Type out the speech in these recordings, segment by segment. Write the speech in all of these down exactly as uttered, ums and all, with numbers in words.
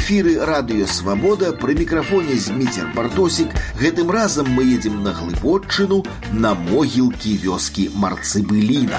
эфіры радыё «Свабода», пры мікрафоне Зміцер Бартосік. Гэтым разам мы едзем на Глыбоччыну, на могілкі вёскі Марцыбыліна.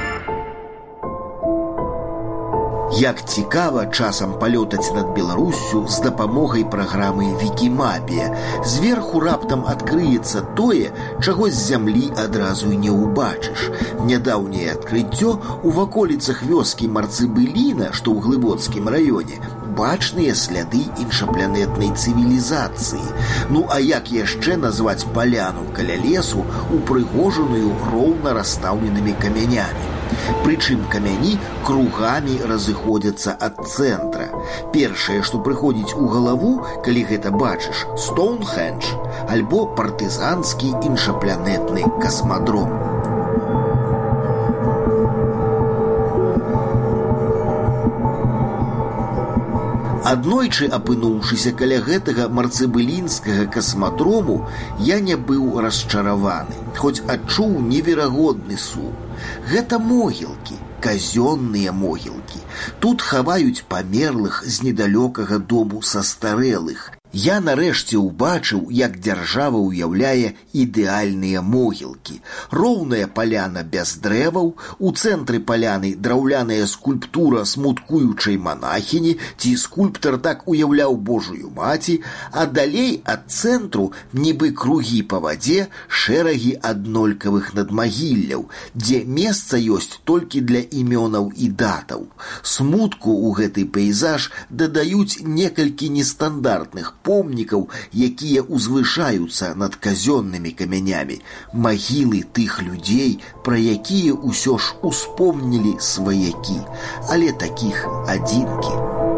Як цікава часам палётаць над Беларуссю з дапамогай праграмы Вікімапія. Зверху раптам адкрыецца тое, чаго з зямлі адразу і не ўбачыш. Нядаўняе адкрыццё у ваколіцах вёскі Марцыбыліна, што ў Глыбоцкім раёне, бачныя сляды іншапланетнай цывілізацыі. Ну а як яшчэ назваць паляну каля лесу, упрыгожаную роўна расстаўленымі камянямі? Прычым камяні кругамі разыходзяцца ад цэнтра. Першае, што прыходзіць у галаву, калі гэта бачыш, Стоунхендж альбо партызанскі іншапланетны касмадром. Аднойчы апынуўшыся каля гэтага марцыбылінскага касмадрому, я не быў расчараваны, хоць адчуў неверагодны сум. Гэта могілкі, казённыя могілкі. Тут хаваюць памерлых з недалёкага дому састарэлых. Я нарэшце ўбачыў, як дзяржава ўяўляе ідэальныя могілкі. Роўная паляна без дрэваў, у цэнтры паляны драўляная скульптура смуткуючай манахіні, ці скульптар так уяўляў Божую маці, а далей ад цэнтру нібы кругі па вадзе, шэрагі аднолькавых надмагілляў, дзе месца ёсць толькі для імёнаў і датаў. Смутку ў гэты пейзаж дадаюць некалькі нестандартных помнікаў, якія узвышаюцца над казённымі камянямі, магілы тых людзей, пра якія ўсё ж успомнілі сваякі, але такіх адзінкі.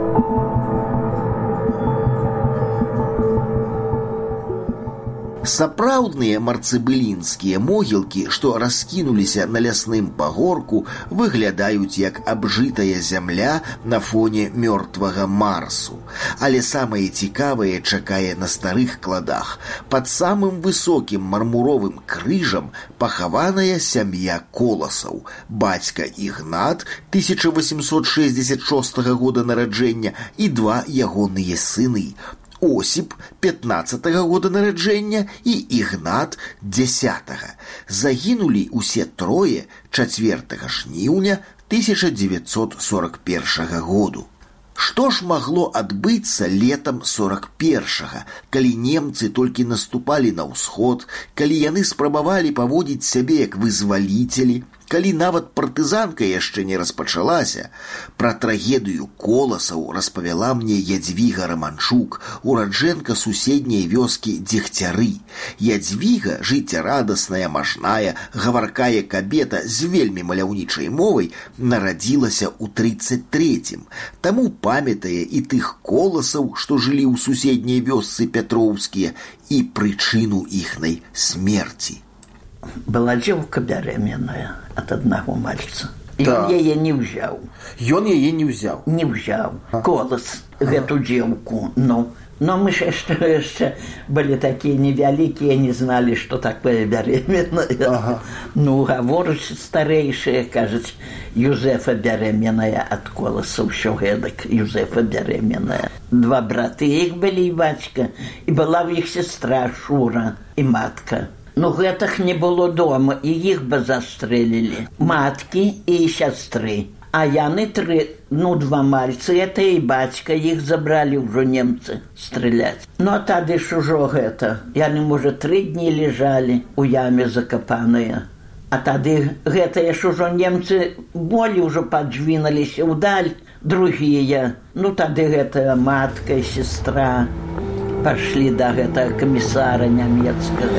Сапраўдныя марцыбылінскія могілкі, што раскінуліся на лясным пагорку, выглядаюць як абжытая зямля на фоне мёртвага Марсу. Але самае цікавае чакае на старых кладах. Пад самым высокім мармуровым крыжам пахаваная сям'я Коласаў. Бацька Ігнат, тысяча восемьсот шестьдесят шостага года нараджэння, і два ягоныя сыны. Осіп, пятнадцатага года нараджэння, і Ігнат, дзесятага. Загінулі ўсе трое чацвёртага жніўня тысяча дзевяцьсот сорок першага году. Што ж магло адбыцца летам сорок першага, калі немцы толькі наступалі на ўсход, калі яны спрабавалі паводзіць сябе як вызваліцелі, калі нават партызанка яшчэ не распачалася? Пра трагедыю Коласаў распавяла мне Ядзвіга Раманчук, ураджэнка суседняй вёскі Дзегцяры. Ядзвіга, жыццярадасная, мажная, гаваркая кабета з вельмі маляўнічай мовай, нарадзілася ў трыццаць трэцім. Таму памятае і тых Коласаў, што жылі ў суседняй вёсцы Пятроўскія, і прычыну іхнай смерці. Была дзеўка бярэменная ад аднаго мальца. І да. ён яе не ўзяў. Ён яе не ўзяў? Не ўзяў. А. Колас, а. гэту дзеўку. Ну, но мы ж яшчэ, яшчэ былі такія невялікія, не зналі, што такое бярэменная. Ага. Ну, гаворыць старэйшыя, кажуць, Юзефа бярэменная ад Коласа, ўсё гэтак, Юзефа бярэменная. Два браты іх былі, і бацька, і была ў іх сестра Шура, і матка. Ну, гэтых не было дома, і іх бы застрэлілі. Маткі і сястры. А яны тры, ну, два мальцы, это і бацька, іх забралі ўжо немцы стрэляць. Ну, а тады ж ужо гэта, яны, можа, тры дні лежалі у яме закапаныя. А тады гэтыя ж ужо немцы болі ўжо паджвіналіся ўдаль, другія. Ну, тады гэтая матка і сестра пашлі да гэтага камісара нямецкага.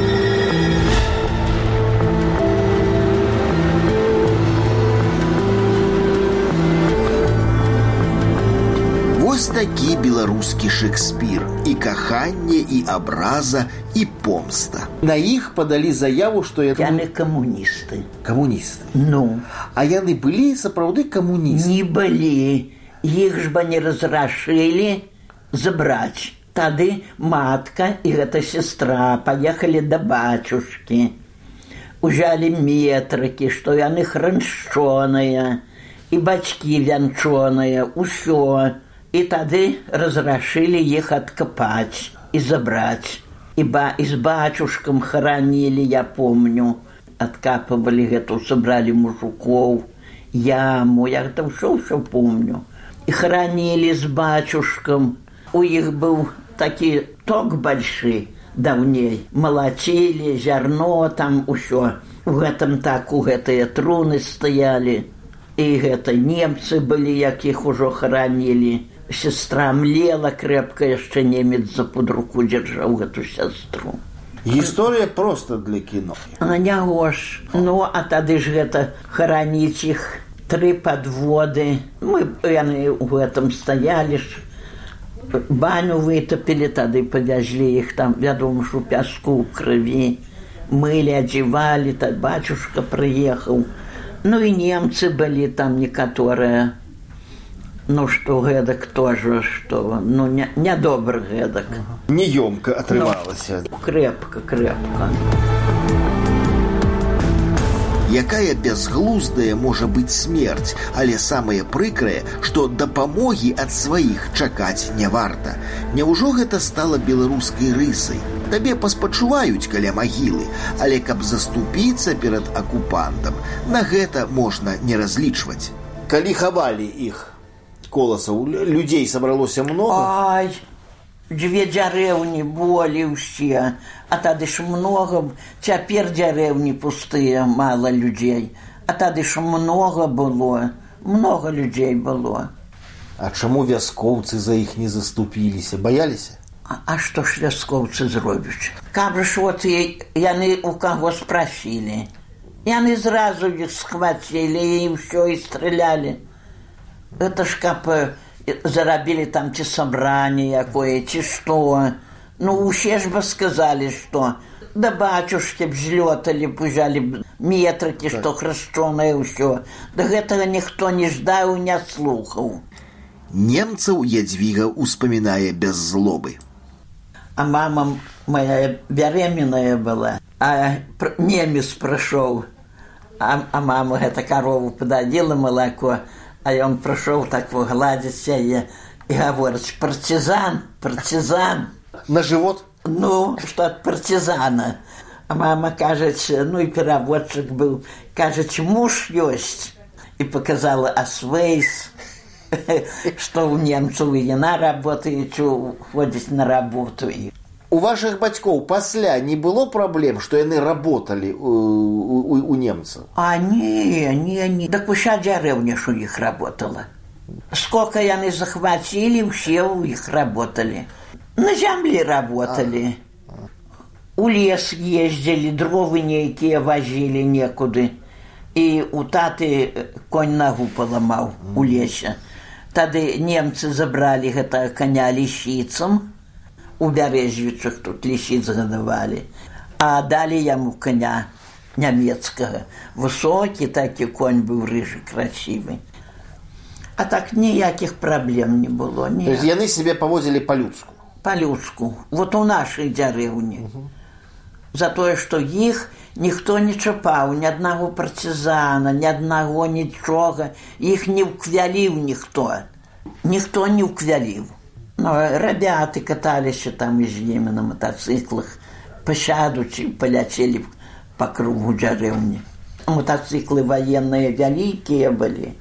Вось такі беларускі Шекспір. І каханне, і абраза, і помста. На іх падалі заяву, што... Я... Яны камуністы. Камуністы? Ну. А яны былі сапраўды камуністы? Не былі. Іх ж бы не разрашылі забраць. Тады матка і гэта сестра паехалі да бацюшкі. Узялі метрыкі, што яны храншчоныя, і бацькі вянчоныя, усё. И тады разрешили их откопать и забрать. И, ба, и с батюшком хоронили, я помню. Откапывали эту, собрали мужиков, яму. Я это все-все помню. И хоронили с батюшком. У них был такой ток большой, давней. Молотили, зерно там еще. В этом так, у этой труны стояли. И это немцы были, яких уже хоронили. Сестра млела крепко, еще немец за под руку держал эту сестру. История просто для кино. А не гош. Ну, а тады ж это хоронить их. Три подводы. Мы они в этом стояли. Баню вытопили, тады повезли их там, я думаю, что песку, крови. Мыли, одевали, так батюшка приехал. Ну и немцы были там некоторые. Ну, что гэдок тоже, что, ну, не, не добр гэдок. Неёмко отрывалась. Ну, крепко, крепко. Якая бязглуздая можа быць смерць, але самае прыкрае, што дапамогі ад сваіх чакаць не варта. Няўжо гэта стала беларускай рысай? Табе паспачуваюць каля магілы, але каб заступіцца перад акупантам, на гэта можна не разлічваць. Калі хавалі іх коласаў, людзей сабралося многа? Ай, дзве дзярэўні болі ўсе, а тады ж многа, цяпер дзярэўні пустыя, мала людзей, а тады ж многа было, многа людзей было. А чаму вяскоўцы за іх не заступіліся, баяліся? А, а што ж вяскоўцы зробяць? Каб ж вот яны у каго спрасілі, яны зразу іх схвацілі і ўсё, і стралялі. Это ж каб зарабілі там ці сабранне якое, ці што. Ну, усе ж бы сказалі, што да бацюшкі б злёталі, б узялі б метрыкі, што храшчонае ўсё. Да гэтага ніхто не ждаў, не слухаў. Немцаў Ядвіга ўспамінае без злобы. А мама моя беременная была, а немец прыйшоў, а, а мама гэта карову пададзіла малако, а ён прыйшоў так гладзіць яе і гаворыць: партизан, партизан. На живот? Ну, што ад партизана. А мама кажаць, ну і пераводчык быў, кажаць, муж ёсць. І показала асвейс, што ў немцаў і яна работаюць, ходзіць на работу. У вашых бацькоў пасля не было праблем, што яны работалі у, у, у немцаў? А не, не, не. Так уся дзярэўня ж у іх работала. Сколько яны захвацілі, усе ў іх работалі. На зямлі работалі. У лес ездзілі, дровы нейкія вазілі некуды. І у таты конь нагу паламаў у лесе. Тады немцы забралі гэта коня лісіцам. У Бярэзвічах тут лісіц гадавалі. А далі яму коня нямецкага. Высокі такі конь быў, рыжы, красивы. А так ніякіх праблем не было. То есть яны себе паводзілі па-людску? Па-людску. Вот у нашай дзярэўні. Угу. За тое, што іх ніхто не чапаў, ні аднаго партизана, ні аднаго нічога. Іх не ўквяліў ніхто. Ніхто не ўквяліў. Ну, ребята каталіся там з імі на мотоциклах, пасядучы, паляцелі па кругу дзярэўні. Мотоциклы военныя вялікія былі.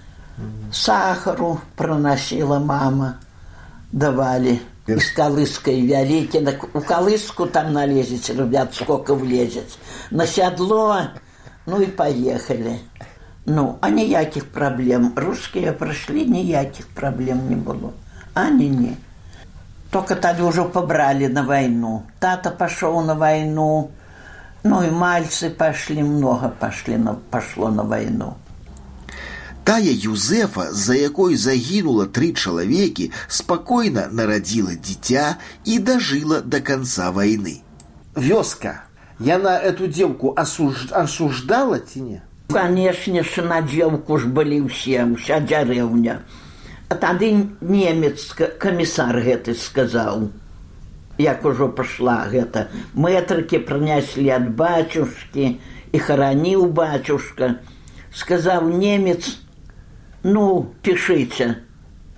Сахару прыносіла мама, давалі. І з калыскай вялікі. У калыску там налезець, ребят, сколько влезець. На сядло, ну і паехалі. Ну, а ніякіх праблем. Рускія прыйшлі, ніякіх праблем не было. А не, не. Только тады ўжо пабралі на вайну. Тата пашоў на вайну. Ну і мальцы пашлі, многа пашлі на, пашло на вайну. Тая Юзефа, за якой загінула тры чалавекі, спакойна нарадзіла дзіця і дажыла да канца вайны. Вёска, яна эту дзеўку асуж... асуждала ці не? Канешне ж, на дзеўку ж былі ўсе, уся дзярэўня. А тады немец, камісар гэты сказаў, як ужо пашла гэта, мэтрыкі прынеслі ад бацюшкі, і хараніў бацюшка. Сказаў немец: ну, пішыце,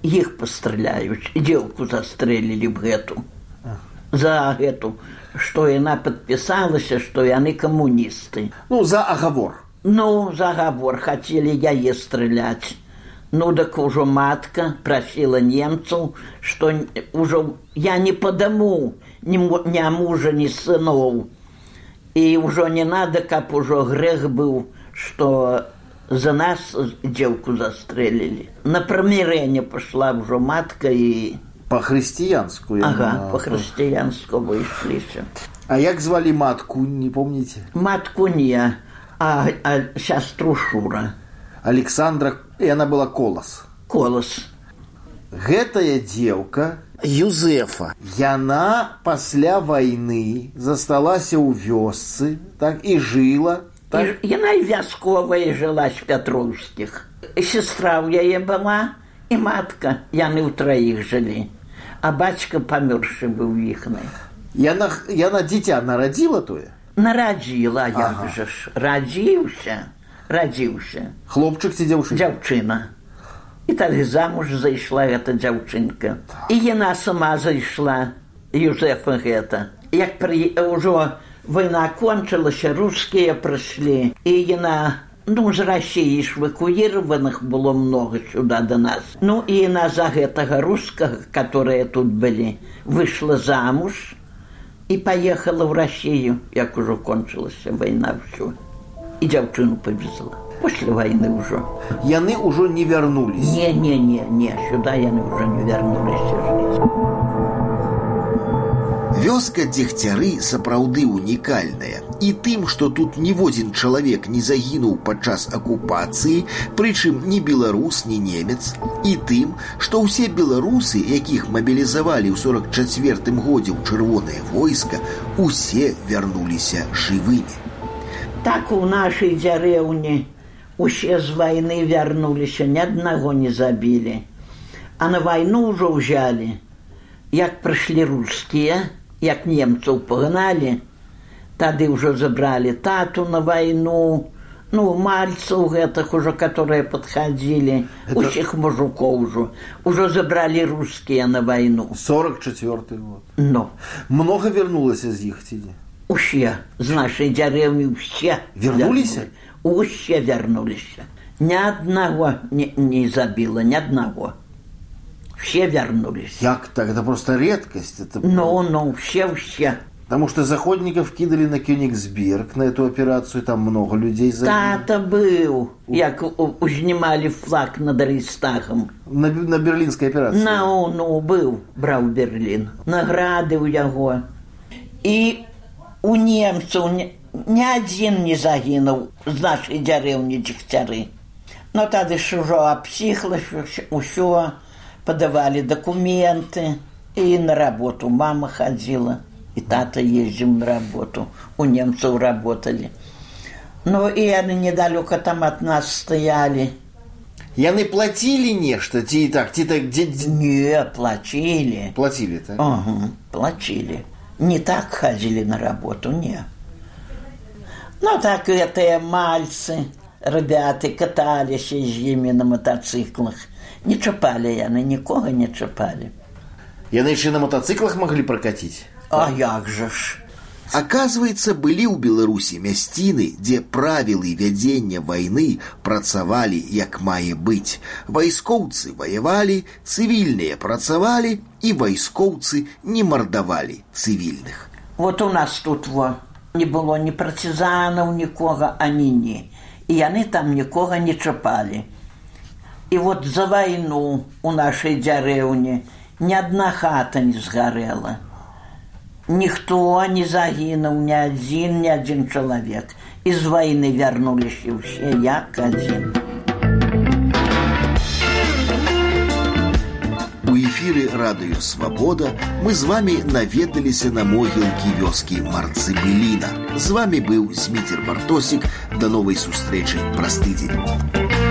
іх пастраляюць, дзеўку застрэлілі б гэту. За гэту, што яна падпісалася, што яны камуністы. Ну, за аговор. Ну, за аговор, хацелі яе страляць. Ну, так ужо матка прасіла немцаў, што ўжо я не падаму ні, ні мужа, ні сыноў. І ўжо не надо, каб ужо грэх быў, што за нас дзеўку застрэлілі. На прамірэнне пашла ўжо матка і... По-християнску. Ага, по-християнску выйшліся. А як звалі матку, не помните? Матку не, а, а сястру Шура. Александра, и она была Колас. Колас. Гэтая дзеўка, Юзефа, яна пасля вайны засталася ў вёсцы, так, і жыла. Так? І, яна і вясковая жыла з Пятроўскіх. Сестра ў яе была, і матка, яны ў траіх жылі. А бацька памёршы быў іхны. Яна, яна дзіця нарадзіла тое? Нарадзіла, як ага. жа ж. Радзіўся, радзіўся. Хлопчык ці дзяўчына? Дзяўчына. І тады замуж зайшла гэта дзяўчынка. І яна сама зайшла, Юзефа гэта. Як пры... ўжо вайна кончылася, рускія прыйшлі, і яна... Ну, з России ж эвакуированных было много сюда до нас. Ну, и она за гэтага русского, которые тут были, вышла замуж и поехала в Россию, як уже кончилась война, все. И дзяўчыну повезла. После войны уже. Яны уже не вернулись? Не-не-не, не, сюда яны уже не вернулись жить. Вёска Дегтяры сапраўды унікальная. І тым, што тут ніводзін чалавек не загінуў падчас акупацыі, прычым ні беларус, ні немец, і тым, што ўсе беларусы, якіх мабілізавалі ў сорок чацвёртым годзе ў чырвонае войска, усе вярнуліся жывымі. Так у нашай дзярэўні усе з вайны вярнуліся, ні аднаго не забілі. А на вайну ўжо ўзялі, як прыйшлі рускія, як немцаў пагналі, тады ўжо забралі тату на вайну, ну, мальцаў гэтых ужо, которые падхадзілі, это... усіх мужикоў ужо. Ужо забралі рускія на вайну. сорок чацвёрты год. Ну. Много вернулася з іх ці не? Усе, з нашай дзярэўні ўсе. Вернуліся? Усе вярнуліся. Ні аднаго не, не забіла, ні аднаго. Все вернулись. Як так? Это просто редкость. Это... Ну, ну, все-все. Потому что заходников кидали на Кёнигсберг, на эту операцию, там много людей забили. Тата был, як узнимали флаг над Рейхстагом. На, на берлинской операции? Ну, ну, был, брал Берлин. Награды у яго. И у немцев ни, ни один не загинул з нашей дзярэўні Дегтяры. Но тады ж ужо абсіхлася, усё. Подавали документы, и на работу мама ходила, и тата ездил на работу, у немцев работали. Ну, и они недалеко там от нас стояли. Яны платили нечто, ти так, ти так, где... Не, платили. Платили, так? Угу, платили. Не так ходили на работу, не. Ну, так это мальцы, ребята, катались с ними на мотоциклах. Не чапали яны, нікога не чапали. Яны яшчэ на мотоциклах могли прокатить? А як же ж? Аказваецца, былі ў Беларусі мясціны, дзе правілы вядзення вайны працавалі як мае быць. Вайскоўцы ваявалі, цывільныя працавалі, і вайскоўцы не мардавалі цывільных. Вот у нас тут во, не было ні партизанаў, нікога, ані не. І яны там нікога не чапалі. И вот за войну у нашей дзярэўні ни одна хата не сгорела. Никто не загинул, ни один, ни один человек. Из войны вернулись все, як один. У эфире «Радио Свобода» мы с вами наведаліся на могілкі вёскі Марцыбыліна. З вами был Зміцер Бартосік. До новой сустрэчы праз тыдзень.